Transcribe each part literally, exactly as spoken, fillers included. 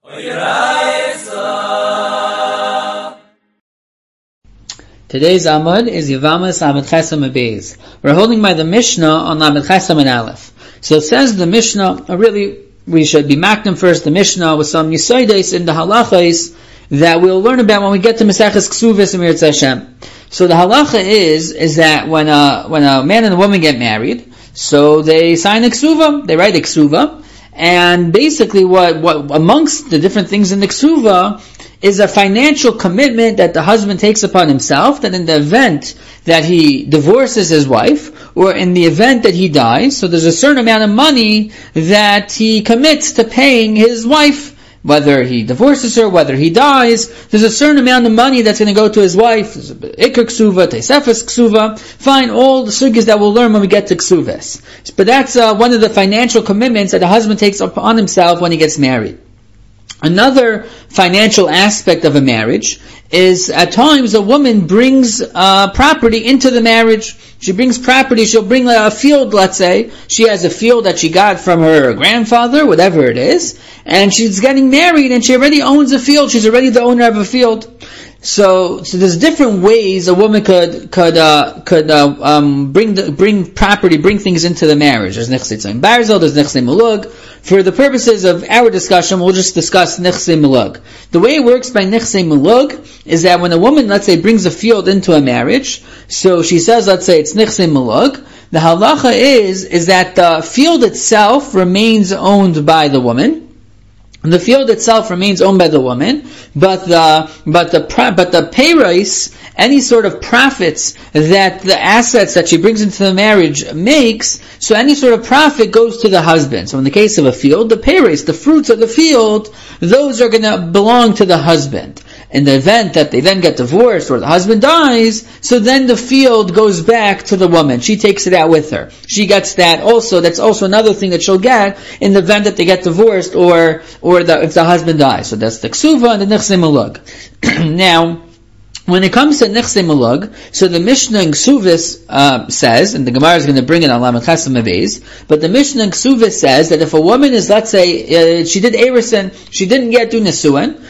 Today's Amud is Yavamas Lamed Chesam Abayz. We're holding by the Mishnah on Lamed Chesam and Aleph. So it says the Mishnah, or really, we should be makdim first the Mishnah with some Yisaides in the halachas that we'll learn about when we get to Maseches Ksuvos and Mirz Hashem. So the halacha is, is that when a, when a man and a woman get married, so they sign a ksuva, they write a ksuva, and basically what, what, amongst the different things in the ksuva is a financial commitment that the husband takes upon himself, that in the event that he divorces his wife, or in the event that he dies, so there's a certain amount of money that he commits to paying his wife. Whether he divorces her, whether he dies, there's a certain amount of money that's going to go to his wife. There's Iker Ksuva, Teisefes Ksuva. Fine, all the sugyas that we'll learn when we get to Ksuvos. But that's uh, one of the financial commitments that a husband takes upon himself when he gets married. Another financial aspect of a marriage is at times a woman brings uh, property into the marriage. She brings property, she'll bring a field, let's say. She has a field that she got from her grandfather, whatever it is, and she's getting married and she already owns a field. She's already the owner of a field. So, so there's different ways a woman could could uh, could uh, um, bring the, bring property, bring things into the marriage. There's nechsei tzayim barzel, there's nechsei mulug. For the purposes of our discussion, we'll just discuss nechsei mulug. The way it works by nechsei mulug is that when a woman, let's say, brings a field into a marriage, so she says, let's say, it's nechsei mulug. The halacha is is that the field itself remains owned by the woman. The field itself remains owned by the woman, but the but the but the payros, any sort of profits that the assets that she brings into the marriage makes, so any sort of profit goes to the husband. So in the case of a field, the payros, the fruits of the field, those are going to belong to the husband. In the event that they then get divorced or the husband dies, so then the field goes back to the woman. She takes it out with her. She gets that also. That's also another thing that she'll get in the event that they get divorced or or the, if the husband dies. So that's the ksuva and the nechsei mulug. Now, when it comes to nechsei mulug, so the Mishnah in Ksuvos uh, says, and the Gemara is going to bring it on Lamed Chesam Abayz, but the Mishnah in Ksuvos says that if a woman is, let's say, uh, she did Erusin, she didn't yet do Nesuin,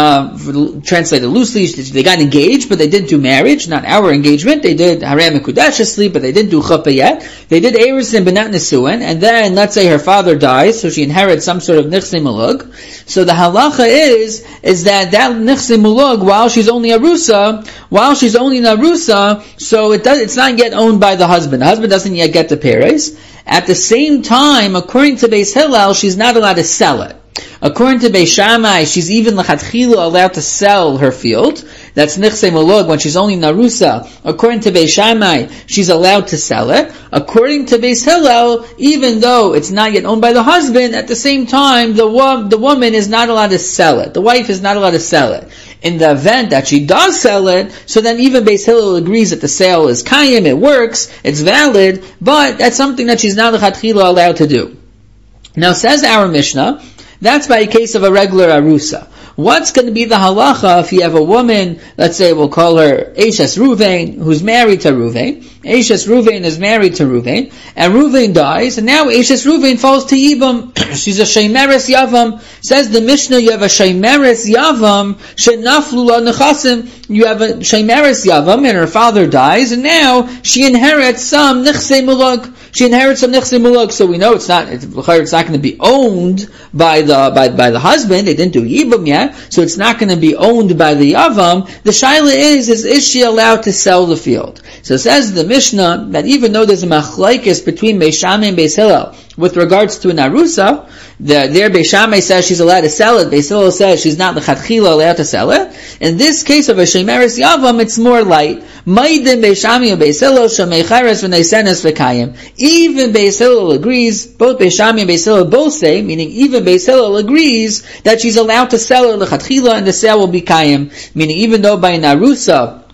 uh, translated loosely, they got engaged, but they didn't do marriage, not our engagement, they did Harem Mekudash sleep, but they didn't do Chuppah yet, they did Erusin but not Nesuin, and then, let's say her father dies, so she inherits some sort of nechsei mulug, so the halacha is, is that that nechsei mulug, while she's only Arusa, while she's only Narusa, so it does, it's not yet owned by the husband. The husband doesn't yet get the payros. At the same time, according to Beis Hillel, she's not allowed to sell it. According to Beis Shammai, she's even l'chatchila allowed to sell her field. That's nechsei mulug when she's only Narusa. According to Beis Shammai, she's allowed to sell it. According to Beis Hillel, even though it's not yet owned by the husband, at the same time, the wo- the woman is not allowed to sell it. The wife is not allowed to sell it. In the event that she does sell it, so then even Beis Hillel agrees that the sale is kayim, it works, it's valid, but that's something that she's not l'chatchila allowed to do. Now says our Mishnah, that's by a case of a regular arusa. What's going to be the halacha if you have a woman, let's say we'll call her Eshes Ruvain, who's married to Ruvain. Eshes Ruvain is married to Ruvain, and Ruvain dies, and now Eshes Ruvain falls to Yibam. She's a Sheimeres Yavam. Says the Mishnah, you have a Sheimeres Yavam, Shenaflu la Nechasim. You have a Sheimeres Yavam, and her father dies, and now she inherits some Nechsei Mulug. She inherits some nechsei mulug, so we know it's not it's, it's not going to be owned by the by by the husband. They didn't do yibum yet, so it's not going to be owned by the yavam. The shaila is is is she allowed to sell the field? So it says the Mishnah that even though there's a machlokes between Beis Shammai and Beis Hillel with regards to an arusa, the, there Beis Shammai says she's allowed to sell it. Beis Hillel says she's not l'chatchila allowed to sell it. In this case of a sheimeres yavam, it's more light. Ma'idin Beis Shammai and Beis Hillel shamei chares v'neisenes v'kayim. Even Beis Hillel agrees, both Beis Shammai and Beis Hillel both say, meaning even Beis Hillel agrees that she's allowed to sell it l'chatchila and the sale will be kayim. Meaning even though by an arusa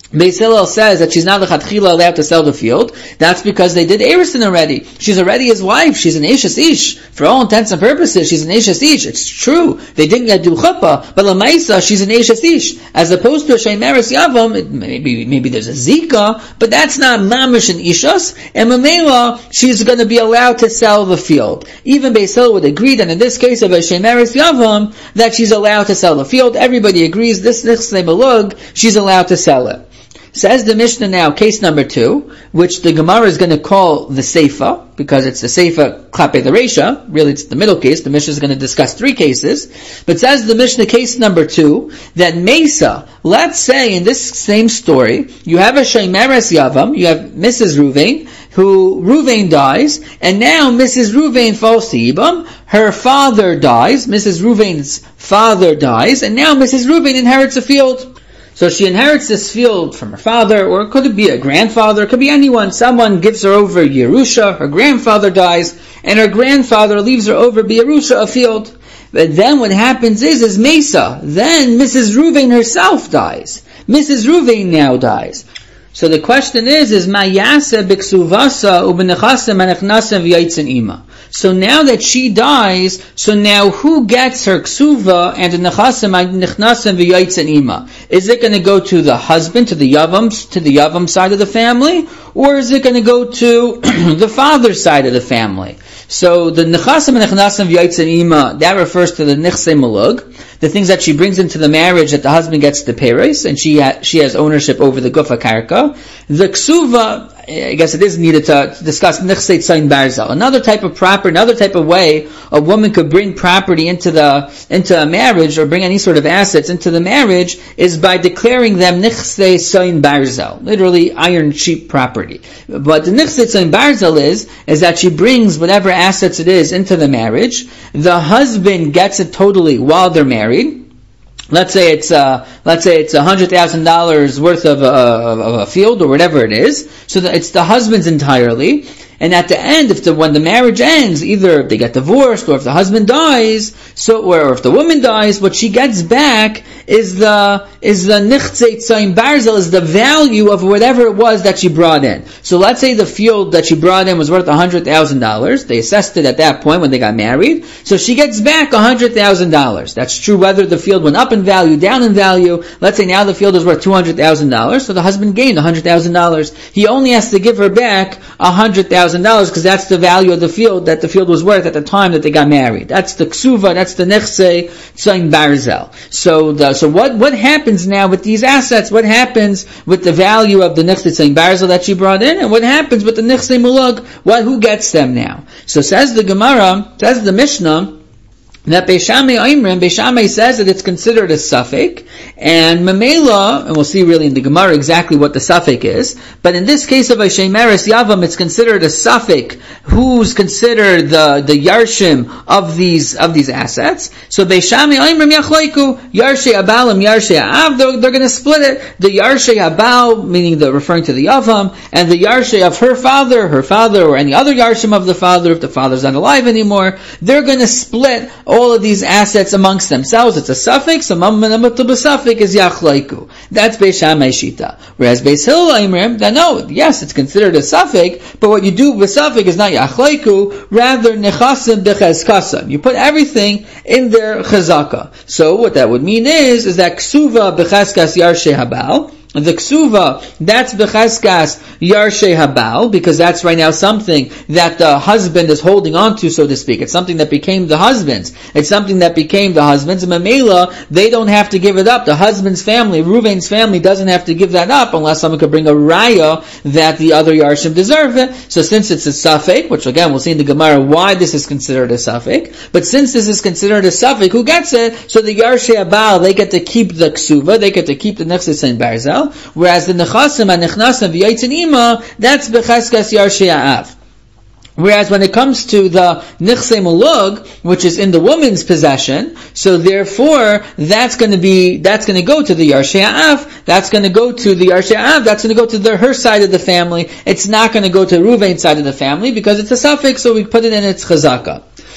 Beis Hillel says that she's not lechatchila allowed to sell the field. That's because they did Erusin already. She's already his wife. She's an Eishes Ish. For all intents and purposes, she's an Eishes Ish. It's true. They didn't yet do chuppah, but Lamaisa, she's an Eishes Ish. As opposed to a Sheimeres Yavam, it, maybe, maybe there's a Zika, but that's not Mamish and Ishas, and Mamela, she's going to be allowed to sell the field. Even Beis Hillel would agree that in this case of a Sheimeres Yavam, that she's allowed to sell the field. Everybody agrees this Nichsei Malug, she's allowed to sell it. Says the Mishnah now, case number two, which the Gemara is going to call the Seifa, because it's the Seifa Klape the Reisha. Really, it's the middle case. The Mishnah is going to discuss three cases. But says the Mishnah, case number two, that Mesa, let's say in this same story, you have a Sheimeres Yavam, you have Missus Ruvain, who Ruvain dies, and now Missus Ruvain falls to Yibam, her father dies, Missus Ruvain's father dies, and now Missus Ruvain inherits a field. So she inherits this field from her father, or it could be a grandfather, it could be anyone. Someone gives her over Yerusha, her grandfather dies, and her grandfather leaves her over Yerusha a field. But then what happens is, is Mesa. Then Missus Ruvain herself dies. Missus Ruvain now dies. So the question is, is Mayasa biksuvasa ubenechasa manechnasa v'yaitzin ima. So now that she dies, so now who gets her ksuva and the nechasa manechnasa v'yaitzin ima? Is it going to go to the husband, to the yavam, to the yavam side of the family, or is it going to go to the father's side of the family? So the nechasa manechnasa v'yaitzin ima, that refers to the nichsei malug, the things that she brings into the marriage that the husband gets the peres, and she ha- she has ownership over the gufa karka. The ksuva, I guess it is needed to discuss nichsei tzayin barzel. Another type of property, another type of way a woman could bring property into the into a marriage, or bring any sort of assets into the marriage, is by declaring them nichsei tzayin barzel, literally iron cheap property. But the nichsei tzayin barzel is is that she brings whatever assets it is into the marriage. The husband gets it totally while they're married. Let's say it's uh, let's say it's a hundred thousand dollars worth of, uh, of a field or whatever it is. So that it's the husband's entirely. And at the end, if the when the marriage ends, either they get divorced or if the husband dies, so or if the woman dies, what she gets back is the is the nichtzei tzayin barzel, is the value of whatever it was that she brought in. So let's say the field that she brought in was worth a hundred thousand dollars. They assessed it at that point when they got married. So she gets back a hundred thousand dollars. That's true whether the field went up in value, down in value. Let's say now the field is worth two hundred thousand dollars. So the husband gained a hundred thousand dollars. He only has to give her back a hundred thousand dollars because that's the value of the field that the field was worth at the time that they got married. That's the ksuva. That's the nechsei tzayin barzel. So the, so what what happens now with these assets? What happens with the value of the nechsei tzayin barzel that she brought in, and what happens with the nechsei mulug? What who gets them now? So says the Gemara, says the Mishnah, that Beis Shammai Oimrim, Beis Shammai says that it's considered a suffix, and Mamela, and we'll see really in the Gemara exactly what the suffix is, but in this case of a Sheimeres Yavam, it's considered a suffix who's considered the, the Yarshim of these, of these assets. So Beis Shammai Oimrim Yachlaiku, Yarshei Abalim, Yarshei Av, they're, they're gonna split it. The Yarshei Abal, meaning the, referring to the Yavam, and the Yarshei of her father, her father, or any other Yarshim of the father, if the father's not alive anymore, they're gonna split all of these assets amongst themselves. It's a suffix. A mamma suffix is yachlaiku. That's Beis Shammai shita. Whereas Beis Hillel Oimrim, that no, yes, it's considered a suffix, but what you do with suffix is not yachlaiku, rather nechasim bechezkasim. You put everything in their chazaka. So what that would mean is, is that ksuva bechezkas yarshei habal. The ksuva, that's becheskas yarshei habal, because that's right now something that the husband is holding on to, so to speak. It's something that became the husband's. It's something that became the husband's. And Mamela, they don't have to give it up. The husband's family, Ruvain's family, doesn't have to give that up unless someone could bring a raya that the other yarshim deserve it. So since it's a suffix, which again we'll see in the Gemara why this is considered a suffix, but since this is considered a suffix, who gets it? So the yarshei habal, they get to keep the ksuva, they get to keep the nechsei tzayin barzel. Whereas the nechasim and nechnasim v'yaitzin ima, that's becheskas yarshei av. Whereas when it comes to the nichsei mulug, which is in the woman's possession, so therefore that's going to be that's going to go to the yarshei av. That's going to go to the yarshei av. That's going to go to the, her side of the family. It's not going to go to Ruvain's side of the family because it's a suffix, so we put it in its chazaka.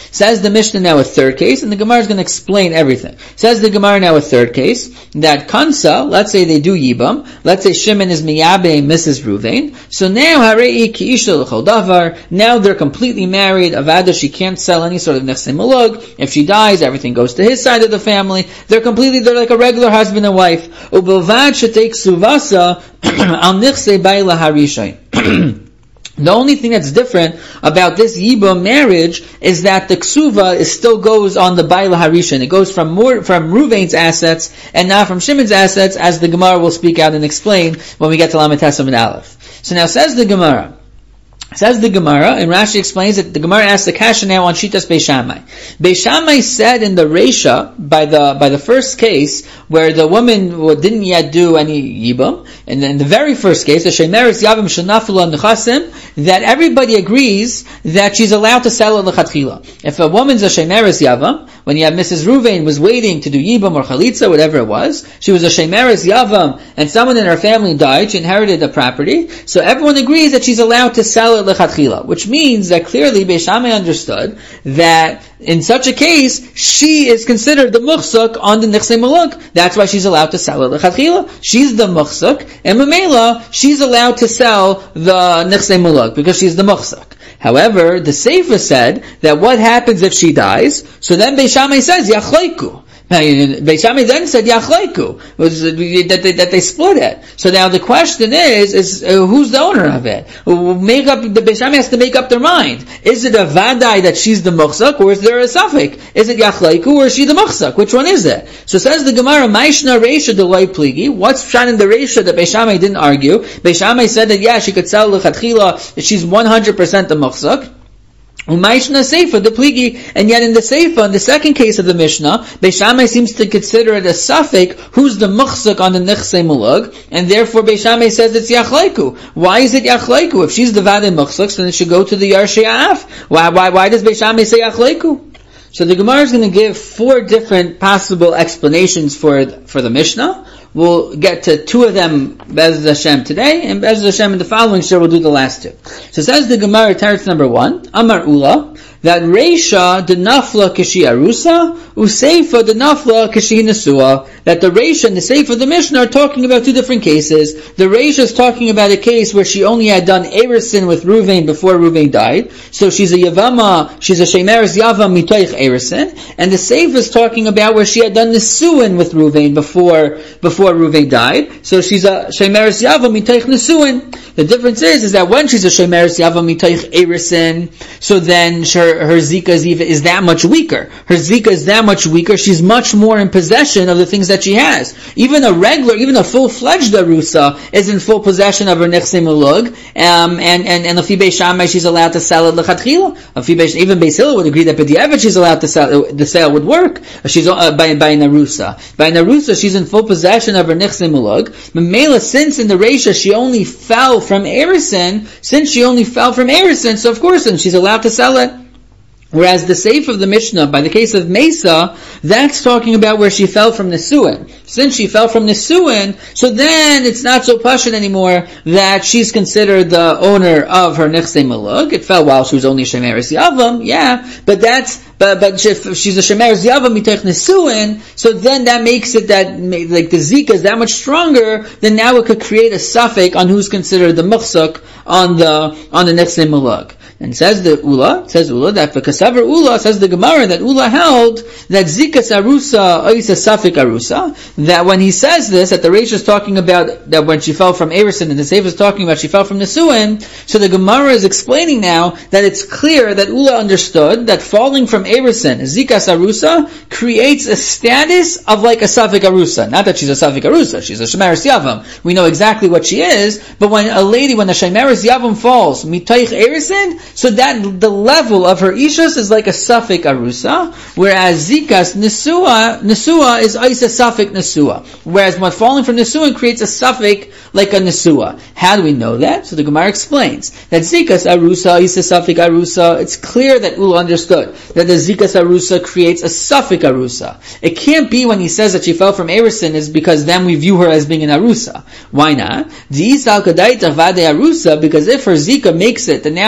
Says the Mishnah now a third case, and the Gemara is going to explain everything. Says the Gemara now a third case, that Kansa, let's say they do Yibam, let's say Shimon is Miyabe Missus Ruvain, so now Harei Ki Isha L'chol Davar, now they're completely married, Avada, she can't sell any sort of Nechsei Malug, if she dies, everything goes to his side of the family, they're completely, they're like a regular husband and wife. Ubelvad Shetek Suvasa Al Nechsei Baila Harishain. The only thing that's different about this Yibam marriage is that the ksuva is still goes on the Baila Harishan. It goes from more, from Ruvain's assets and not from Shimon's assets, as the Gemara will speak out and explain when we get to Lamed Tesam and Aleph. So now says the Gemara, Says the Gemara, and Rashi explains that the Gemara asks the kasha now on Shitas Beis Shammai. Beis Shammai said in the Reisha, by the by the first case, where the woman didn't yet do any Yibam, and in the very first case, the Shemeres Yavam Shanafula Nechasim, that everybody agrees that she's allowed to sell it Lechatchila. If a woman's a Shemeres Yavam, when you have Missus Ruvain was waiting to do Yibam or Chalitza, whatever it was, she was a Shemeres Yavam, and someone in her family died, she inherited the property, so everyone agrees that she's allowed to sell it Lechatchila, which means that clearly Beis Shammai understood that in such a case, she is considered the muchsuk on the Nechsei Maluk. That's why she's allowed to sell it Lechatchila. She's the muchsuk, and Mamela, she's allowed to sell the Nechsei Maluk, because she's the muchsuk. However, the Sefer said that what happens if she dies? So then Beis Shammai says, Yachleiku. Now, Beis Shammai then said Yachleiku, was that they, that they split it. So now the question is, is uh, who's the owner of it? Make up, the Beis Shammai has to make up their mind. Is it a vadai that she's the muchzak, or is there a suffix? Is it Yachleiku, or is she the muchzak? Which one is it? So says the Gemara, Maishna Reisha Delay Pligi. What's shown in the Reisha that Beis Shammai didn't argue? Beis Shammai said that yeah, she could sell Lechatchila, she's one hundred percent the muchzak. Umayshna Seifa, the pligi, and yet in the Seifa, in the second case of the Mishnah, Beis Shammai seems to consider it a suffix, who's the muchzak on the Nechsei Malug, and therefore Beis Shammai says it's Yachleiku. Why is it Yachleiku? If she's the Vadei muchzak, then it should go to the Yarshei Af. Why, why, why does Beis Shammai say Yachleiku? So the Gemara is going to give four different possible explanations for, for the Mishnah. We'll get to two of them, Be'ez Hashem, today, and Be'ez Hashem in the following share we'll do the last two. So says the Gemara, teretz number one, Amar Ula, that Reisha the Nafla Kishi Arusa, Useifa the Nafla Kishi Nesua, that the Reisha and the Seifa of the Mishnah are talking about two different cases. The Reisha is talking about a case where she only had done Erisin with Ruvain before Ruvain died, so she's a Yavama, she's a Shemeres Yavam Mitoich Erisin, and the Seifa is talking about where she had done Nesuin with Ruvain before, before Ruvain died, so she's a Shemeres Yavam Mitoich Nesuin. The difference is, is that when she's a Shemeres Yavam Mitoich Erisin, so then her Her, her Zika is, even, is that much weaker. Her Zika is that much weaker. She's much more in possession of the things that she has. Even a regular, even a full-fledged Arusa is in full possession of her Nechsei Malug. Um, and, and, and Lefi Beis Shammai, she's allowed to sell it Lechatchila. Even Beis Hillel would agree that B'diavad she's allowed to sell, the sale would work. She's, uh, by, by an Arusa. By an Arusa, she's in full possession of her Nechsei Malug. Memela, since in the Reisha she only fell from Erisin, since she only fell from Erisin, so of course then she's allowed to sell it. Whereas the Seif of the Mishnah, by the case of Mesa, that's talking about where she fell from Nesuin. Since she fell from Nesuin, so then it's not so pashut anymore that she's considered the owner of her Nechsei Malug. It fell while she was only Shemeres Yavam, yeah, but that's, but, but if she's a Shemeres Yavam mitech Nesuin, so then that makes it that, like the Zika is that much stronger, then now it could create a suffix on who's considered the Muchsuk on the, on the Nechsei Malug. And says the Ula, says Ula, that for Kasavar Ula, says the Gemara, that Ula held that Zikas Arusa, Oisa Safik Arusa, that when he says this, that the Reish is talking about that when she fell from Erisin, and the Seif is talking about she fell from Nesuin, so the Gemara is explaining now that it's clear that Ula understood that falling from Erisin, Zikas Arusa, creates a status of like a Safik Arusa. Not that she's a Safik Arusa, she's a Shemeres Yavam. We know exactly what she is, but when a lady, when a Shemeres Yavam falls, Mitaich Erisin, so that the level of her ishus is like a suffix arusa, whereas zikas nesua nesua is isa suffix nesua. Whereas when falling from nesuin creates a suffix like a nesua. How do we know that? So the Gemara explains that zikas arusa isa suffix arusa. It's clear that Ula understood that the zikas arusa creates a suffix arusa. It can't be when he says that she fell from Erisin is because then we view her as being an arusa. Why not? The isal kadaita vade arusa, because if her zika makes it, then now she has like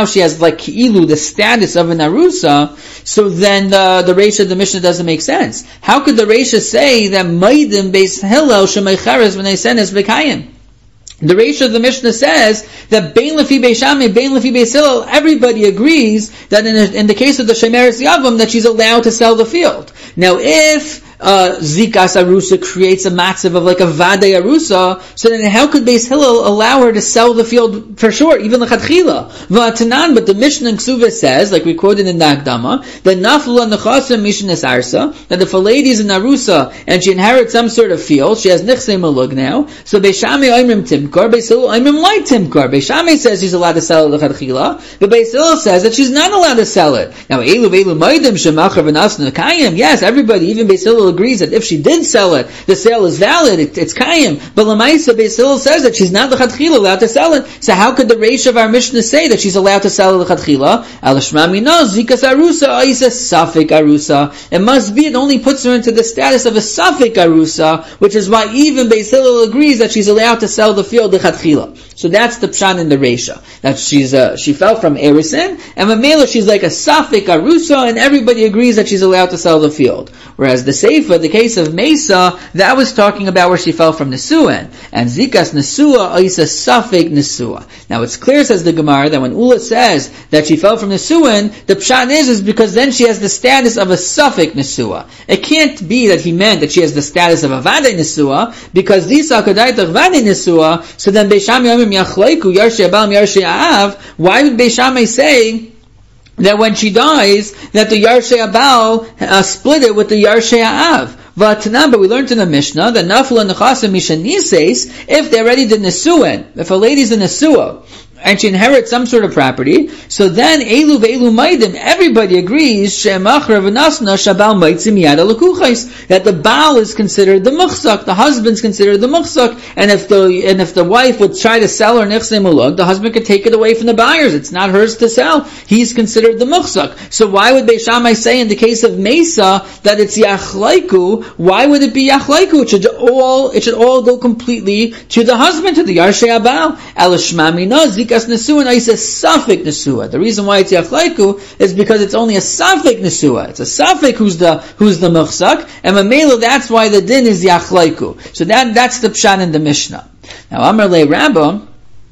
like ki'ilu, the status of an arusa, so then the, the Reisha of the Mishnah doesn't make sense. How could the Reisha say that Maidim Beis Hillel Shemeicheres V'neisenes V'kayim? The Reisha of the Mishnah says that Bein Lefi Beis Shammai, Bein Lefi Beis Hillel, everybody agrees that in, a, in the case of the Shemeres Yavam, that she's allowed to sell the field. Now if uh, Zikas Arusa creates a matzav of like a Vadei Arusa, so then how could Beis Hillel allow her to sell the field for sure, even L'chadchila? V'atanan, but the Mishnah in Ksuvah says, like we quoted in the Akdama, that Nafla Nechasim Mishnas Arsa, that if a lady is in Arusa and she inherits some sort of field, she has Nichsei Malug now, so Beis Shammai Oimrim Timkar, Beis Hillel Oimrim Light Timkar. Beis Shammai says she's allowed to sell it L'chadchila, but Beis Hillel says that she's not allowed to sell it. Now, Elu Elu Maidim Shemachar V'nasna Kayim, yes, everybody, even Beis Hillel agrees that if she did sell it, the sale is valid, it, it's Kayim. But Lamaisa Beis Hillel says that she's not L'chadchila allowed to sell it. So how could the Reish of our Mishnah say that she's allowed to sell it L'chadchila? Alashma Mina Zikas Arusa Oisa Safik Arusa. It must be, it only puts her into the status of a Safik Arusa, which is why even Beis Hillel agrees that she's allowed to sell the field L'chadchila. So that's the pshan in the Reisha. That she's uh, she fell from Erisin, and Mamela she's like a Safik Arusa, and everybody agrees that she's allowed to sell the field. Whereas the Seifa, the case of Mesa, that was talking about where she fell from Nesuan. And Zikas Nesua, Oisa Safik Nesua. Now it's clear, says the Gemara, that when Ula says that she fell from Nesuan, the pshan is, is because then she has the status of a Safik Nesua. It can't be that he meant that she has the status of a Vadei Nesua, because Disa Kadaitach Vadei Nesua, so then Beis Shammai Yomim Yachlaiku, Yarshei Abal Yarshei Av, why would Beis Shammai say that when she dies, that the Yarshei Abal uh, split it with the Yarshei Av? But we learned in the Mishnah that Nafla Nechasim Mishanises, if they already did Nesuin, if a lady's a Nesua, and she inherits some sort of property, so then Elu ve'elu maidim, everybody agrees she'emachra v'nasna shabal maitzim yada l'kuchais, that the baal is considered the muchsak, the husband's considered the muchsak, and if the and if the wife would try to sell her nechsei mulug, the husband could take it away from the buyers. It's not hers to sell. He's considered the muchsak. So why would Beis Shammai say in the case of Mesa that it's yachlaiku? Why would it be yachlaiku? It should all it should all go completely to the husband, to the yarshei abal. Alashmami no zik Nesua, and I say Safik Nesua. The reason why it's Yachlaiku is because it's only a Safik Nesua. It's a Safik who's the who's the Muchsak, and Mamela, that's why the din is Yachlaiku. So that that's the pshan in the Mishnah. Now Amar Le Rabba,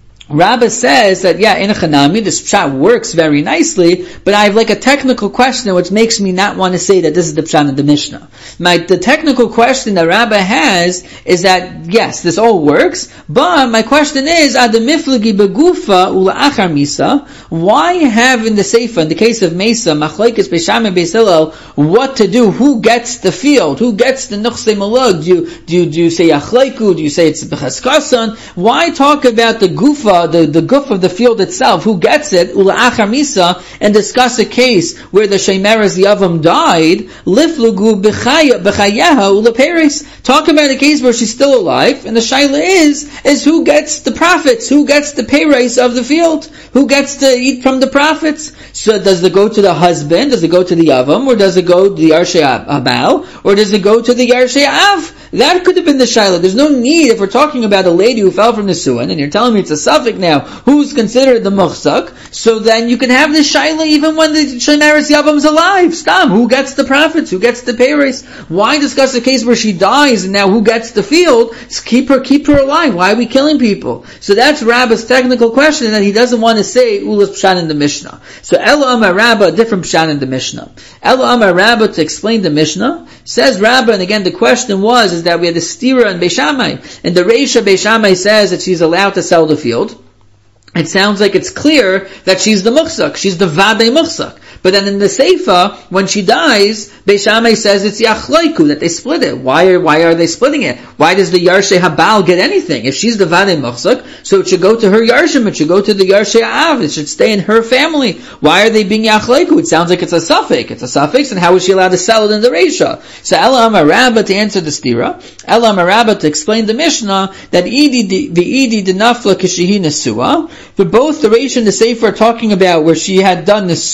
Rabba says that, yeah, in a Chanami, this pshat works very nicely, but I have like a technical question which makes me not want to say that this is the pshat of the Mishnah. My, the technical question that Rabba has is that, yes, this all works, but my question is, Adamiflagi begufa ula'achar misa, why have in the Seifa, in the case of Mesa, Machlaikis Beis Shammai Beis Hillel, what to do, who gets the field, who gets the Nuchsei Malug, do you, do you, do you say Yachlaiku, do you say it's Bechaskasan, why talk about the gufa, the, the guf of the field itself, who gets it, ula'achar misa, and discuss a case where the Shemeres Yavam died, liflugu b'chayeha ulaperes. Talk about a case where she's still alive, and the shaila is, is who gets the profits, who gets the peres of the field, who gets to eat from the profits. So does it go to the husband, does it go to the Yavam, or does it go to the Yarshei Abal, or does it go to the Yarshei Av? That could have been the shaila. There's no need, if we're talking about a lady who fell from the Nesuin, and you're telling me it's a Safik now, who's considered the Muchsak, so then you can have the shaila even when the Shemeres Yavam's alive. Stam, who gets the profits, who gets the peres? Why discuss a case where she dies, and now who gets the field? Just keep her, keep her alive. Why are we killing people? So that's Rabba's technical question, that he doesn't want to say Ulas Pshan in the Mishnah. So Ela Amar Rabba, a different Pshan in the Mishnah. Ela Amar Rabba, to explain the Mishnah, says Rabba, and again the question was, is that we had a stira in Beis Shammai, and the Reisha Beis Shammai says that she's allowed to sell the field. It sounds like it's clear that she's the Muchsak, she's the Vadei Muchsak. But then in the Seifa, when she dies, Beis Shammai says it's Yachlaiku, that they split it. Why are, why are they splitting it? Why does the Yarshei Habal get anything? If she's the Vadei Muchsak, so it should go to her Yarshim, it should go to the Yarshei Av, it should stay in her family. Why are they being Yachlaiku? It sounds like it's a suffix. It's a suffix, and how is she allowed to sell it in the Reisha? So Ela Amar Rabba, to answer the stira, Ela Amar Rabba, to explain the Mishnah, that Idi, the Idi de Nafla Kishihi Nesua, but both the Reisha and the Sefer are talking about where she had done Nesuin with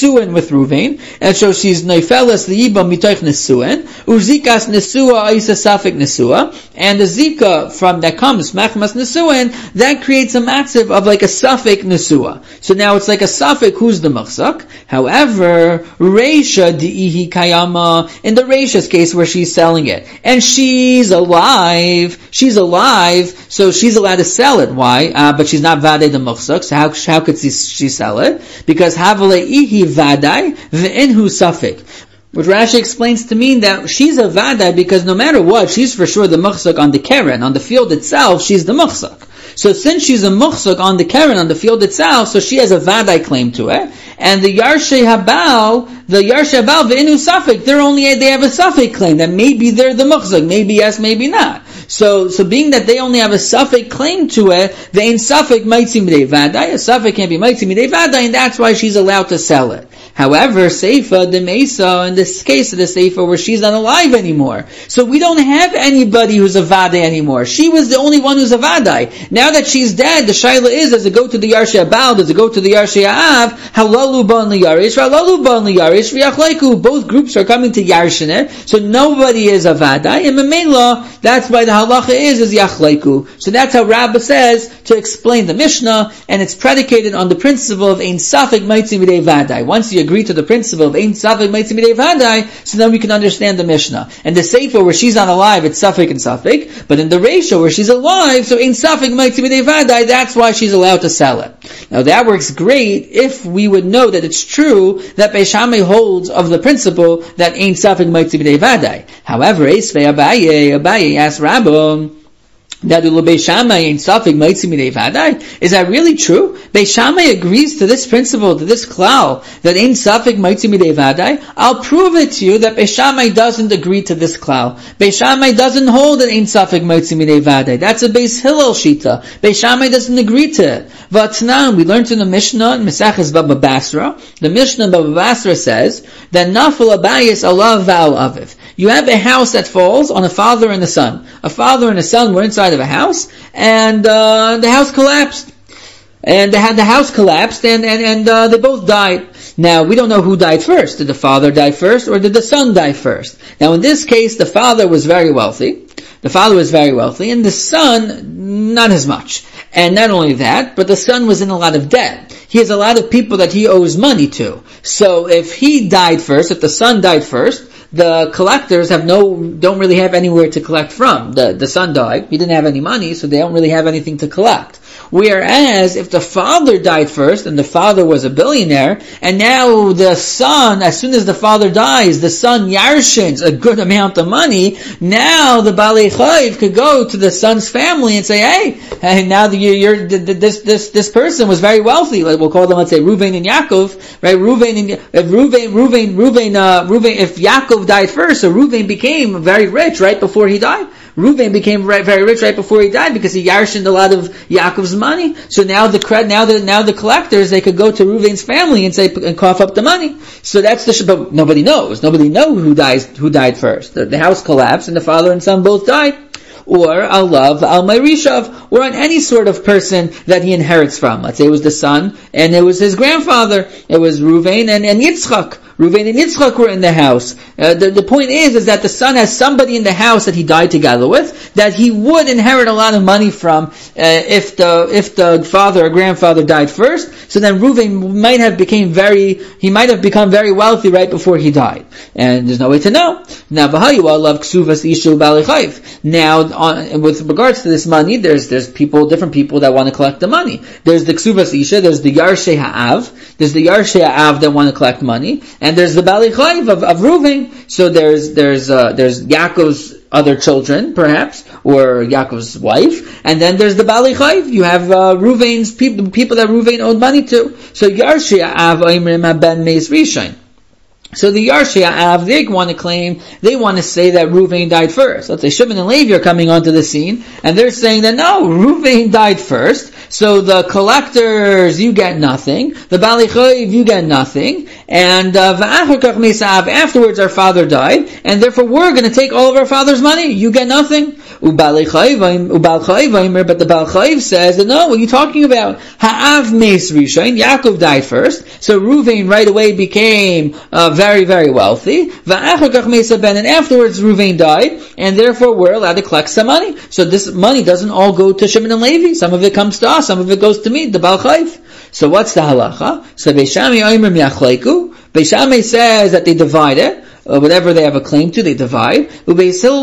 with Ruvain, and so she's Noifeles Liiba Mitoich Nesuen, Uzikas Nesua Isa Safik Nesua, and the Zika from that comes, Machmas Nesuen, that creates a matziv of like a Safik Nesua. So now it's like a Safik who's the Machzak. However, Reisha Di'ihi Kayama, in the Reisha's case where she's selling it, and she's alive, she's alive, so she's allowed to sell it. Why? Uh, but she's not Vadei the Machzak, so how, how could she, she sell it? Because Havale'ihi Vadai, V'inhu Safik. Which Rashi explains to mean that she's a Vadai because no matter what, she's for sure the Machzak on the Keren, on the field itself, she's the Machzak. So since she's a Machzak on the Keren, on the field itself, so she has a Vadai claim to it. And the Yarshei Habal, the Yarshei Habal, V'inu Safik, they're only, they have a Safik claim, that maybe they're the Machzak, maybe yes, maybe not. So, so being that they only have a Safik claim to it, the Ein Safik Maitzi Midei Vadai, a Safik can't be Maitzi Midei Vadai, and that's why she's allowed to sell it. However, Seifa, the Mesa, in this case of the Seifa where she's not alive anymore. So we don't have anybody who's a Vadai anymore. She was the only one who's a Vadai. Now that she's dead, the Shaila is, does it go to the Yarshei Abal, does it go to the Yarshei Av, Halalu Ban Liyarish, Halalu Ban Liyarish, V'yachlaiku, both groups are coming to Yarshineh, so nobody is a Vadai, and Memela, that's why the halacha is, is Yachlaiku. So that's how Rabbah says, to explain the Mishnah, and it's predicated on the principle of Ein Safik Maitzi Midei Vadai. Once you agree to the principle of Ein Safik Maitzi Midei Vadai, so then we can understand the Mishnah. And the Sefer where she's not alive, it's Safik and Safik, but in the ratio where she's alive, so Ein Safik Maitzi Midei Vadai, that's why she's allowed to sell it. Now that works great if we would know that it's true that Beis Shammai holds of the principle that Ein Safik Maitzi Midei Vadai. However, Esvei Abaye, Abaye asked Rabbi, that Beis Shammai ain't Safik Maitzi Midei Vadai. Is that really true? Beis Shammai agrees to this principle, to this klal, that ain't Safik Maitzi Midei Vadai. I'll prove it to you that Beis Shammai doesn't agree to this klal. Beis Shammai doesn't hold that ain't Safik Maitzi Midei Vadai. That's a Beis Hillel shita. Beis Shammai doesn't agree to it. Vatnan, we learned in the Mishnah in Meseches Baba Basra. The Mishnah in Baba Basra says that Nafal Abayis Allah Val Aviv. You have a house that falls on a father and a son. A father and a son were inside of a house, and uh, the house collapsed. And they had the house collapsed, and and, and uh, they both died. Now, we don't know who died first. Did the father die first, or did the son die first? Now, in this case, the father was very wealthy. The father was very wealthy, and the son, not as much. And not only that, but the son was in a lot of debt. He has a lot of people that he owes money to. So if he died first, if the son died first, the collectors have no, don't really have anywhere to collect from. The, the son died, he didn't have any money, so they don't really have anything to collect. Whereas, if the father died first, and the father was a billionaire, and now the son, as soon as the father dies, the son yarshins a good amount of money, now the Balei Chayv could go to the son's family and say, hey, hey now that you're, you're, this, this, this person was very wealthy, we'll call them, let's say, Ruvain and Yaakov, right, Ruvain and, if Ruvain, Ruvain, Ruvain, uh, Ruvain, if Yaakov died first, so Ruvain became very rich right before he died. Ruvain became very rich right before he died because he yarshined a lot of Yaakov's money. So now the now the now the collectors, they could go to Ruvain's family and say and cough up the money. So that's the but nobody knows. Nobody knows who dies who died first. The, the house collapsed and the father and son both died. Or Allah al Ma'rishav, or on any sort of person that he inherits from. Let's say it was the son and it was his grandfather. It was Ruvain and, and Yitzchak. Ruvain and Yitzchak were in the house. Uh, the, the point is, is that the son has somebody in the house that he died together with, that he would inherit a lot of money from, uh, if the, if the father or grandfather died first. So then Ruvain might have became very, he might have become very wealthy right before he died. And there's no way to know. Now, V'hayu Allah Ksuvas Ishu Balei Chayv. Now, on, with regards to this money, there's, there's people, different people that want to collect the money. There's the Ksuvas Isha, there's the Yarshei Ha'av, there's the Yarshei Ha'av that want to collect money, and there's the Balei Chayv of, of Ruvain. So there's, there's, uh, there's Yaakov's other children, perhaps, or Yaakov's wife, and then there's the Balei Chayv. You have, uh, Ruvain's people, people that Ruvain owed money to. So Yarshei Ha'av Oimrim HaBen Meis Rishon. So the Yarshei Ha'av, they want to claim, they want to say that Ruvain died first. Let's say Shimon and Levi are coming onto the scene, and they're saying that no, Ruvain died first, so the collectors, you get nothing, the Balei Chayv, you get nothing, and uh, afterwards our father died, and therefore we're going to take all of our father's money. You get nothing. But the Baal Chayiv says that no, what are you talking about? Ha'av meis rishon, Yaakov died first, so Ruvain right away became uh, very, very wealthy. And afterwards Ruvain died, and therefore we're allowed to collect some money. So this money doesn't all go to Shimon and Levi. Some of it comes to us, some of it goes to me, the Baal Chayiv. So what's the halacha? So Beis Shammai Omer Yachleiku. Beis Shammai says that they divide it. Uh, whatever they have a claim to, they divide. Whereas Beis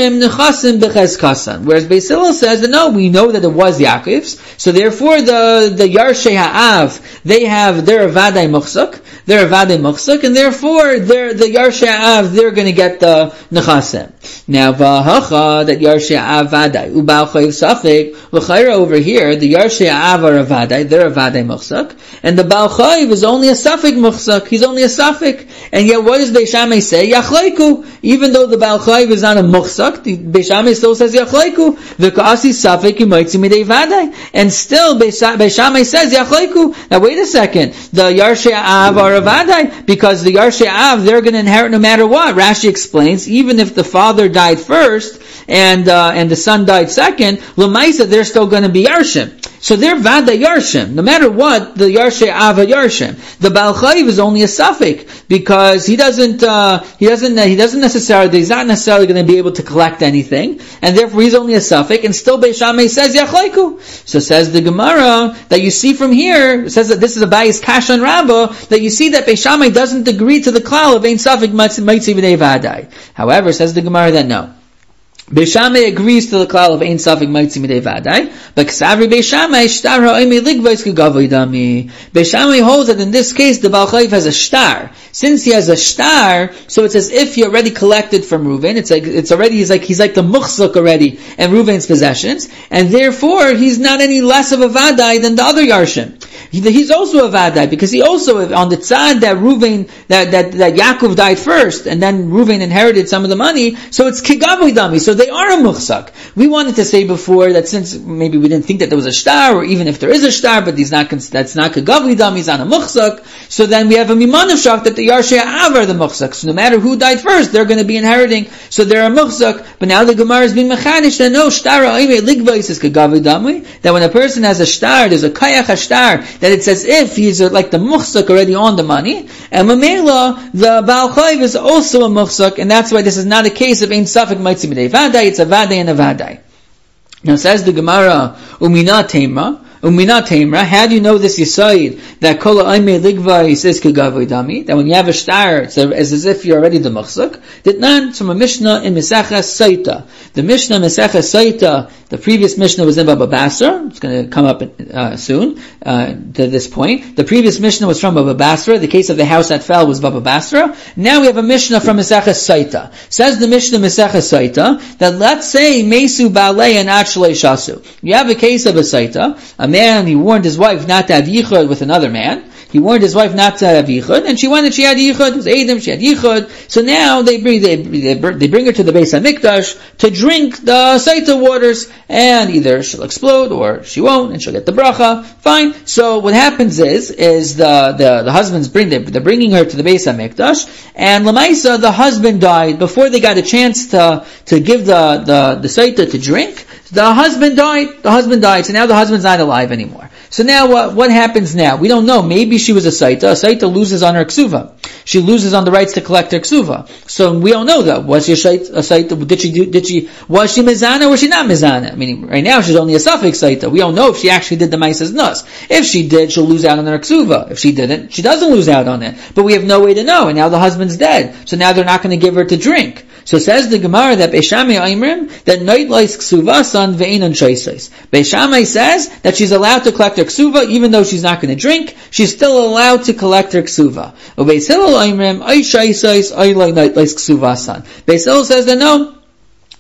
Hillel says that no, we know that it was Yaakov's, so therefore the the Yarshei Ha'av, they have their Avadai Muchsuk, their Avadai Muchsuk, and therefore they're the Yarshei Ha'av, they're going to get the Nechasim. Now V'hacha, that Yarshei Ha'av Vadai, Ubal Chayiv Safik, L'chayra over here, the Yarshei Ha'av are Avadai, they're Avadai Muchsuk, and the Baal Chayiv is only a Safik Muchsuk, he's only a Safik, and yet what does Beis Shammai say? Yachleiku, even though the Baal Chayiv is not a muchsak, the Beis Shammai still says Yachleiku. V'ka'asi safek yimaytzi midei vadai, and still Beis Shammai says Yachleiku. Now wait a second, the Yarshei Av are a vadai, because the Yarshei Av they're going to inherit no matter what. Rashi explains, even if the father died first and uh, and the son died second, l'maisa they're still going to be Yarshim. So they're Vada Yarshim. No matter what, the Yarshei Ava Yarshim. The Baal Chayiv is only a suffix, because he doesn't, uh, he doesn't, uh, he doesn't necessarily, he's not necessarily going to be able to collect anything, and therefore he's only a suffix, and still Beis Shammai says Yachleiku. So says the Gemara, that you see from here, it says that this is a Bayis Kash on Rabbah, that you see that Beis Shammai doesn't agree to the klal of Ein Safek Maitzi V'nei Vadai. However, says the Gemara that no. Beis Shammai agrees to the klal of Ein Safek Maitzi Midei Vadai, but Ksavri Beis Shammai Shtar Ha'oimei Ligvais K'Gavoi Dami. Beis Shammai holds that in this case the Baal Chayiv has a shtar. Since he has a shtar, so it's as if he already collected from Reuven. It's like it's already he's like he's like the muchzak already in Reuven's possessions, and therefore he's not any less of a vadai than the other Yarshim. He, he's also a vadai because he also on the tzad that Reuven that that that Yaakov died first, and then Reuven inherited some of the money. So it's K'Gavoi Dami. So they are a muchzak. We wanted to say before that since maybe we didn't think that there was a shtar, or even if there is a shtar, but he's not that's not K'Gavoi Dami, he's not a muchzak. So then we have a mimanav shach that the Yarshei Av are the muchzak. So no matter who died first, they're going to be inheriting. So they're a muchzak. But now the Gemara is being mechanish that no shtar ha'oimei ligvais is K'Gavoi Dami. That when a person has a shtar, there's a kayach hashtar, that it's as if he's like the muchzak already on the money. And mamela, the Baal Chayiv is also a muchzak, and that's why this is not a case of Ein Safek Maitzi Midei Vadai, it's a Vadai and a Vadai. Now says the Gemara, Umina Teimra, Umina Teimra, how do you know this Yisoid, that Kol Ha'oimei Ligvais is K'Gavoi Dami, that when you have a shtar, it's as if you're already the muchzak? Did not from a Mishnah in Mesechus Saita. The Mishnah Mesechus Saita, the previous Mishnah was in Baba Basra. It's going to come up uh, soon uh, to this point. The previous Mishnah was from Baba Basra. The case of the house that fell was Baba Basra. Now we have a Mishnah from Mesechus Saita. Says the Mishnah Mesechus Saita that let's say Mesu Baalei and Achlei Shasu. You have a case of a Saita. A man, he warned his wife not to have yichud with another man. He warned his wife not to have yichud, and she went and she had yichud. It was Adam, she had yichud. So now they bring they, they, they bring her to the Beis Hamikdash to drink the Saita waters, and either she'll explode or she won't, and she'll get the bracha. Fine. So what happens is is the the, the husbands bring they, they're bringing her to the Beis Hamikdash, and Lamaisa, the husband died before they got a chance to to give the the the Saita to drink. The husband died. The husband died. So now the husband's not alive anymore. So now what, what happens now? We don't know. Maybe she was a Saita. A Saita loses on her ksuva. She loses on the rights to collect her ksuva. So we don't know that. Was she a Saita? Did she do, did she, was she Mizana or was she not Mizana? I mean, right now she's only a suffix Saita. We don't know if she actually did the Maisas Nus. If she did, she'll lose out on her ksuva. If she didn't, she doesn't lose out on it. But we have no way to know. And now the husband's dead. So now they're not going to give her to drink. So says the Gemara that Beis Shammai Aimrim that Noit Lois Ksuva San Ve'enon Shoisais. Beis Shammai says that she's allowed to collect her ksuva even though she's not going to drink. She's still allowed to collect her ksuva. Beis Hillel Aimrim Ay Shoisais Ay Noit Lois Ksuva San. Beis Hillel says that no.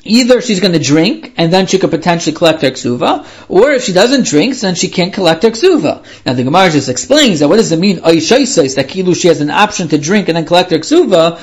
either she's going to drink, and then she could potentially collect her ksuva, or if she doesn't drink, then she can't collect her ksuva. Now the Gemara just explains that what does it mean, that kilu she has an option to drink and then collect her ksuva,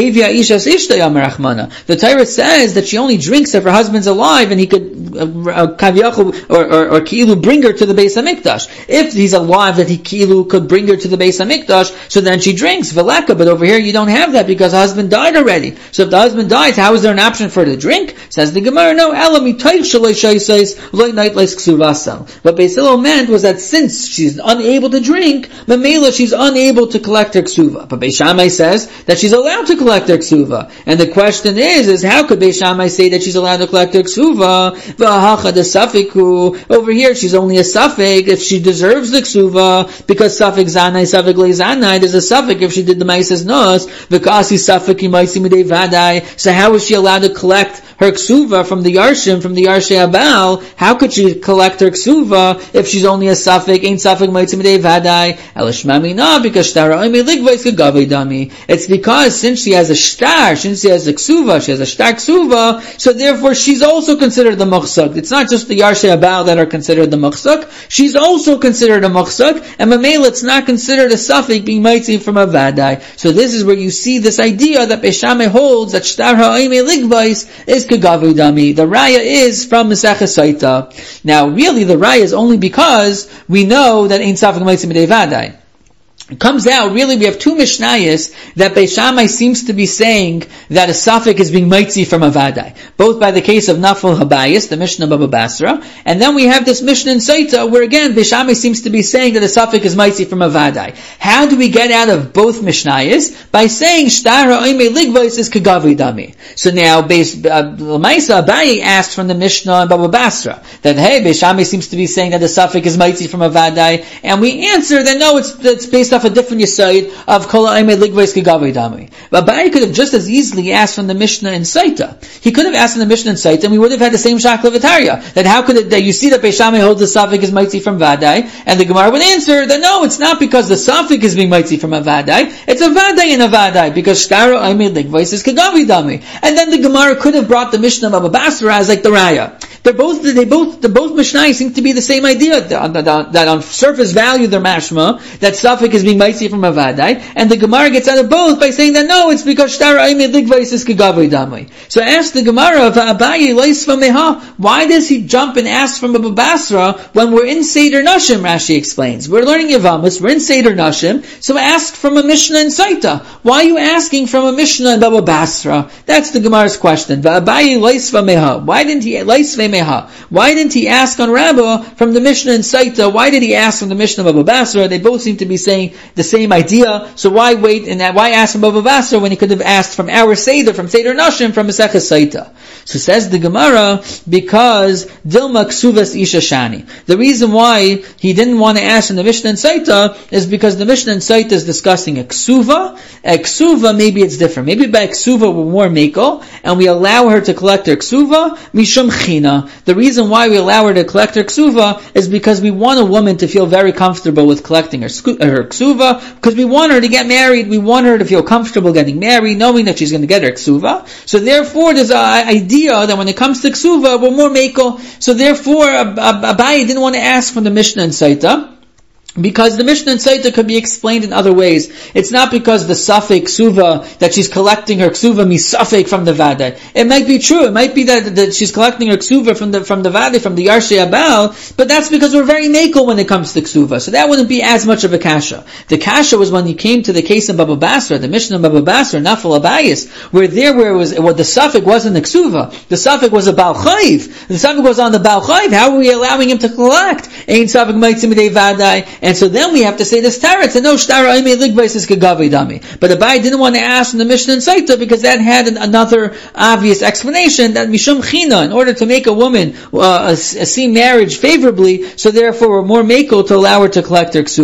the Torah says that she only drinks if her husband's alive, and he could, uh, uh, or, or, or kilu bring her to the Beis HaMikdash. If he's alive, that he kilu could bring her to the Beis HaMikdash, so then she drinks, veleka, but over here you don't have that because the husband died already. So if the husband dies, how is there an option for her to drink? Says the Gemara, no, Elami Taif Shalei Shaisais, Loy Night Leis Ksuvasam. What Beis Hillel meant was that since she's unable to drink, Mamela, she's unable to collect her ksuva. But Beis Shammai says that she's allowed to collect her ksuva. And the question is, is how could Beis Shammai say that she's allowed to collect her ksuva? V'ahacha de safiku. Over here, she's only a safek if she deserves the ksuva, because safek zanai, safek le zanai, there's a safek if she did the maises nos, v'kasi safek imaisi midei vadai. So how is she allowed to collect her ksuva from the Yarshim, from the Yarshei Abal? How could she collect her ksuva if she's only a safek, ain't safek maitzimidei vadai? Elishmami na, because shtara oime ligvais kagavei dami. It's because since she has a shtar, since she has a ksuva, she has a shtar ksuva, so therefore she's also considered the muchsuk. It's not just the Yarshei Abal that are considered the muchsuk, she's also considered a muchsuk, and mamela it's not considered a safek being maitzim from a vadai. So this is where you see this idea that Beis Shammai holds that shtar ha'oime ligvais is kagavu dami. The raya is from Maseches Saita. Now, really, the raya is only because we know that Ein Safek Maitzim B'dei Vadai. It comes out, really, we have two Mishnayos that Beis Shammai seems to be saying that a Safek is being Maitzi from a Vadai. Both by the case of Nafal Habayis, the Mishnah Baba Basra, and then we have this Mishnah in Saita where again, Beis Shammai seems to be saying that a Safek is Maitzi from a Vadai. How do we get out of both Mishnayos? By saying, Shtar ha'oime ligvais is kagavi dami. So now, Beis, uh, Lamaisa Abayi asked from the Mishnah in Baba Basra, that hey, Beis Shammai seems to be saying that the Safek is Maitzi from a Vadai, and we answer that no, it's, it's based off a different yesod of kol ha'omed ligvais kagavei dami. But Abayi could have just as easily asked from the Mishnah in Saita. He could have asked from the Mishnah in Saita, and we would have had the same shakla v'tarya. That how could it that you see that Beis Shammai holds the safek is maitzi from vadai, and the Gemara would answer that no, it's not because the safek is being maitzi from a vadai, it's a vadai in a vadai because shtara ha'omed ligvais is kagavei dami. And then the Gemara could have brought the Mishnah of Baba Basra as like the raya. They're both, they both, the both Mishnayos seem to be the same idea, that, that, that on surface value they're mashma, that safek is being maitzi from a vadai, and the Gemara gets out of both by saying that no, it's because shtara ha'omed ligvais is kagavei dami. So ask the Gemara of Abayi leisva meha, why does he jump and ask from Baba Basra when we're in Seder Nashim? Rashi explains. We're learning Yavamas, we're in Seder Nashim, so ask from a Mishnah in Saita. Why are you asking from a Mishnah in Baba Basra? That's the Gemara's question. Abayi leisva meha. Why didn't he leisva meha? Why didn't he ask on Rabbah from the Mishnah in Saita? Why did he ask from the Mishnah of Baba Basra? They both seem to be saying the same idea. So why wait and why ask from Baba Basra when he could have asked from our Seder, from Seder Nashim, from Maseches Saita? So says the Gemara, because Dilma Ksuvas Isha Shani. The reason why he didn't want to ask in the Mishnah in Saita is because the Mishnah in Saita is discussing a Ksuva. A Ksuva, maybe it's different. Maybe by Ksuva we're more Mekel, and we allow her to collect her Ksuva, Mishum China. The reason why we allow her to collect her Ksuva is because we want a woman to feel very comfortable with collecting her, her Ksuva, because we want her to get married, we want her to feel comfortable getting married, knowing that she's going to get her Ksuva. So therefore there's an idea that when it comes to Ksuva, we're more Mekel. So therefore Abayi didn't want to ask from the Mishnah in Saita, because the Mishnah in Saita could be explained in other ways. It's not because the Safek Ksuva, that she's collecting her Ksuva mi Safek from the Vadai. It might be true. It might be that, that she's collecting her Ksuva from the, from the Vadai, from the Yarshei Abal, but that's because we're very Mekel when it comes to Ksuva. So that wouldn't be as much of a Kasha. The Kasha was when you came to the case of Baba Basra, the Mishnah of Baba Basra, Nafal Abayis, where there where it was, where the Safek wasn't the Ksuva. The Safek was a Baal Chayv. The Safek was on the Baal Chayv. How are we allowing him to collect? Ein Safek Maitzim Midei Vadai. And so then we have to say this Tarat, and no, Shtara Oimei Ligvais is Kagavei Dami. But Abayi didn't want to ask from the Mishnah in Saita because that had an, another obvious explanation, that Mishum China, in order to make a woman uh, see marriage favorably, so therefore we're more Mekel to allow her to collect her Ksuva.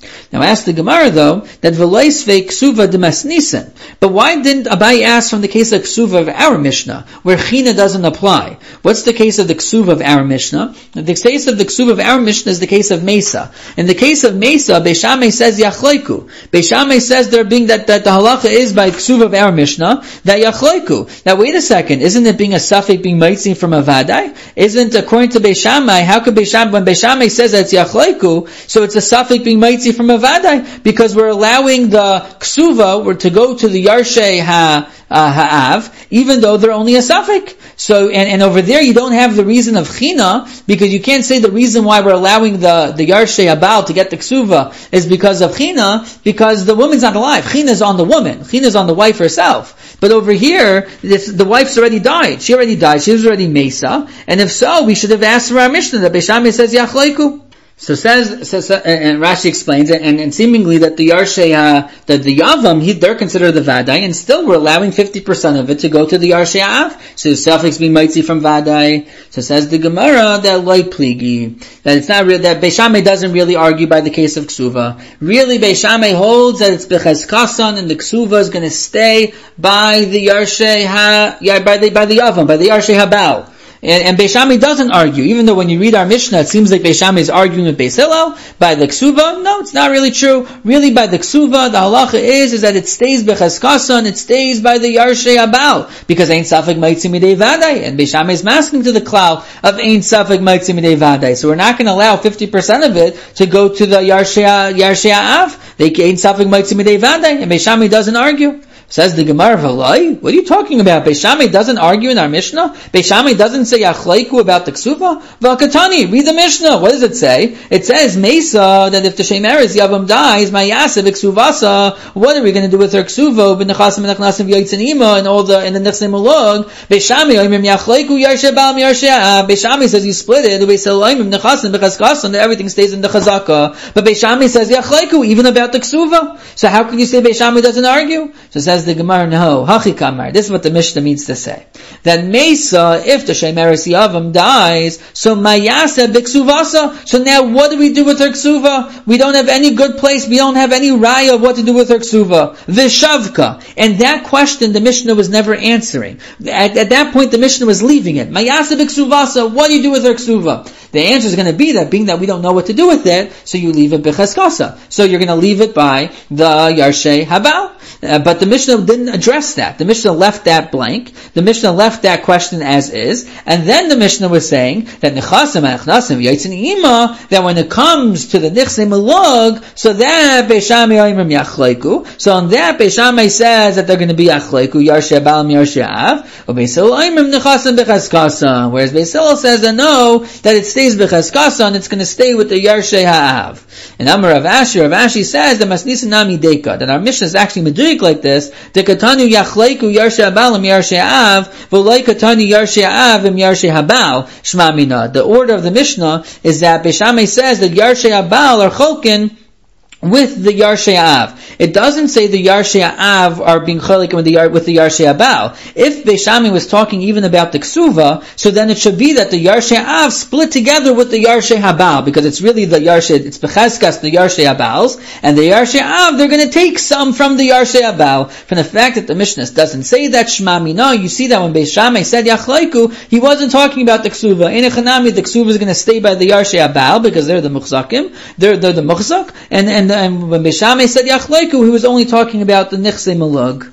Now ask the Gemara though, that v'loisvei ksuva demasnisen. But why didn't Abaye ask from the case of ksuva of our Mishnah, where china doesn't apply? What's the case of the ksuva of our Mishnah? The case of the ksuva of our Mishnah is the case of Mesa. In the case of Mesa, Beis Shammai says yachleiku. Beis Shammai says there being that, that the halacha is by ksuva of our Mishnah, that yachleiku. Now wait a second, isn't it being a suffix being mitzi from a vadai? Isn't, according to Beis Shammai, how could Beis Shammai, when Beis Shammai says that it's yachleiku, so it's a suffix being mitzi from a vadai? Because we're allowing the ksuva we're to go to the yarshei ha, uh, ha'av, even though they're only a suffix. So, and, and over there you don't have the reason of china, because you can't say the reason why we're allowing the, the yarshei habal to get the ksuva is because of china, because the woman's not alive. China is on the woman. China is on the wife herself. But over here, this, the wife's already died. She already died. She was already mesa. And if so, we should have asked for our Mishnah that Beis Shammai says yachleiku. So says, says uh, and Rashi explains it, and, and seemingly that the Yarshei, uh, the, the Yavam, he, they're considered the Vadai, and still we're allowing fifty percent of it to go to the Yarshei Av. So the suffix being mitzi from Vadai. So says the Gemara that loy pligi, that it's not real, that Beis Shammai doesn't really argue by the case of Ksuva. Really, Beis Shammai holds that it's Bechazkasan, and the Ksuva is going to stay by the Yarshei Ha, yeah, by the, by the Yavam, by the Yarshei Habal. And, and Beis Shammai doesn't argue, even though when you read our Mishnah, it seems like Beis Shammai is arguing with Beis Hillel by the Ksuva. No, it's not really true. Really, by the Ksuva, the halacha is, is that it stays bechazkasan, it stays by the Yarshei Abal, because ain't safek maitzi midei vadai, and Beis Shammai is masking to the klal of ain't safek maitzi midei vadai. So we're not going to allow fifty percent of it to go to the Yarshei, Yarshei Av. They ain't safek maitzi midei vadai, and Beis Shammai doesn't argue. Says the Gemara, V'lai? What are you talking about? Beis Shammai doesn't argue in our Mishnah? Beis Shammai doesn't say Yachleiku about the Ksuva? V'akatani, read the Mishnah. What does it say? It says, Mesa, that if the Shemeres Yavam dies, Mayasa v'Ksuvasa, what are we going to do with her Ksuva? B'nechasim v'nechnasim v'yotzin ima, and all the, in the Nechsei Mulog. Beis Shammai, Oimim Yachleiku, Yarshei Bal Yarshei Av. Beis Shammai says you split it, Beis Hillel Oimim Nechasim v'chazkasan, that everything stays in the Chazaka. But Beis Shammai says Yachleiku, even about the Ksuva. So how can you say Beis Shammai doesn't argue? So says the Gemara, no, Hachi Kamar. This is what the Mishnah means to say. That Mesa, if the Shemeres Yavam dies, so Mayasa b'Ksuvasa. So now what do we do with her Ksuva? We don't have any good place, we don't have any raya of what to do with her Ksuva. Vishavka. And that question the Mishnah was never answering. At, at that point the Mishnah was leaving it. Mayasa b'Ksuvasa, what do you do with her Ksuva? The answer is going to be that, being that we don't know what to do with it, so you leave it b'Chazkasa. So you're going to leave it by the Yarshei Habal. Uh, but the Mishnah didn't address that. The Mishnah left that blank. The Mishnah left that question as is. And then the Mishnah was saying that Nechasim Echnasim Yotzin Ima, that when it comes to the Nechsei Malog, so that Beis Shammai Oimrim Yachleiku. So on that Beis Shammai says that they're going to be Yachleiku, Yarshei Bal Yarshei Av, or Beis Hillel Oimrim Nechasim Bechazkasan. Whereas Beis Hillel says that no, that it stays Bechazkasan, it's going to stay with the Yarshei Ha'av. And Amar Rav Ashi, Rav Ashi says that Masnisin Nami Deka, that our Mishnah is actually Meduik like this, Dekatanu Yachleiku Yarshei Habal Im Yarshei Av, V'loi Katanu Yarshei Av Im Yarshei Habal, Shma Mina. The order of the Mishnah is that Beis Shammai says that Yarshei Habal are Cholkin with the Yarshei Av. It doesn't say the Yarshei Av are being cholik with the with the Yarshei Abal. If Beis Shammai was talking even about the Ksuva, so then it should be that the Yarshei Av split together with the Yarshei Habal, because it's really the Yarshei, it's Bechazkas, the Yarshei Abals, and the Yarshei Av, they're going to take some from the Yarshei Abal. From the fact that the Mishnah doesn't say that Shma Mina, you see that when Beis Shammai said Yachleiku, he wasn't talking about the Ksuva. In Echanami, the Ksuva is going to stay by the Yarshei Abal, because they're the Muchzakim, they're, they're the Muchzak, and, and And when Beis Shammai said Yachleiku, he was only talking about the Nechsei Malug.